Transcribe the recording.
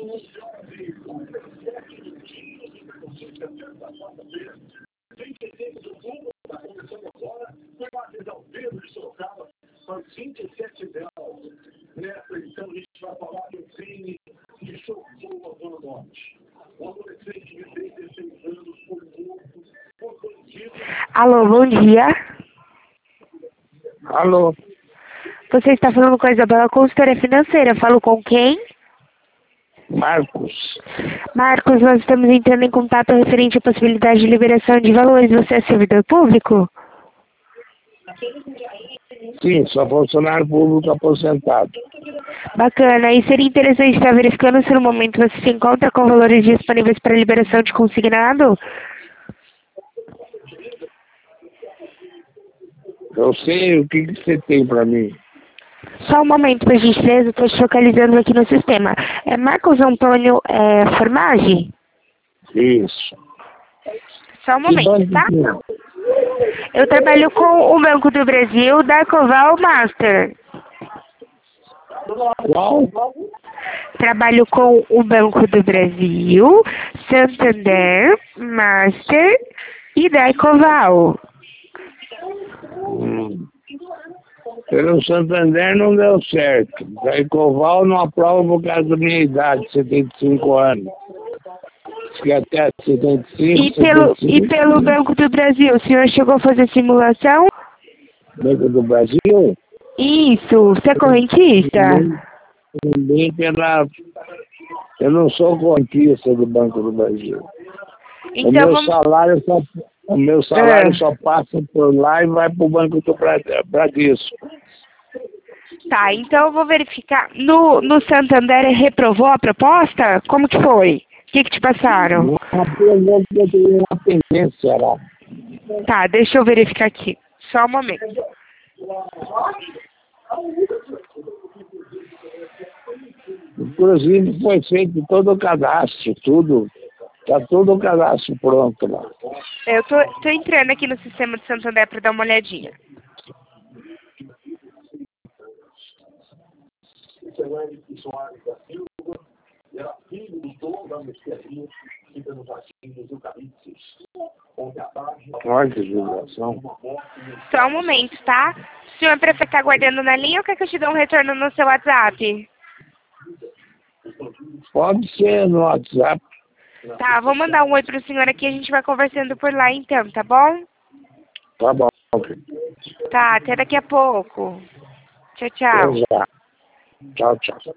Alô, bom dia. Alô, Você está falando com a Isabela, consultora financeira. Falo com quem? Marcos. Marcos, nós estamos entrando em contato referente à possibilidade de liberação de valores. Você é servidor público? Sim, sou funcionário público aposentado. Bacana. E seria interessante estar verificando se no momento você se encontra com valores disponíveis para liberação de consignado? Eu sei o que você tem para mim. Só um momento, por gentileza, estou te localizando aqui no sistema. É Marcos Antônio Formagem? Isso. Só um Que momento, banco tá? que é? Eu trabalho com o Banco do Brasil, da Coval Master. Qual? Trabalho com o Banco do Brasil, Santander, Master e da Ecoval. Pelo Santander não deu certo. Da Ecoval não aprova por causa da minha idade, 75 anos. Diz que até 75, E pelo Banco do Brasil, o senhor chegou a fazer simulação? Banco do Brasil, Isso, você é correntista? também pela... Eu não sou contista do Banco do Brasil. Então O meu salário só passa por lá e vai para o Banco do Bradesco. Tá, então eu vou verificar. No Santander reprovou a proposta? Como que foi? O que te passaram? Não aprovou porque eu tenho uma pendência lá. Tá, deixa eu verificar aqui. Só um momento. Inclusive foi feito todo o cadastro, tudo. Está todo o cadastro pronto lá. Eu tô entrando aqui no sistema de Santander para dar uma olhadinha. Olha que divulgação. Só um momento, tá? O senhor prefere estar aguardando na linha ou quer que eu te dê um retorno no seu WhatsApp? Pode ser no WhatsApp. Tá, vou mandar um oi pro senhor aqui e a gente vai conversando por lá então, tá bom? Tá bom. Tá, até daqui a pouco. Tchau, tchau. Até já. Tchau, tchau.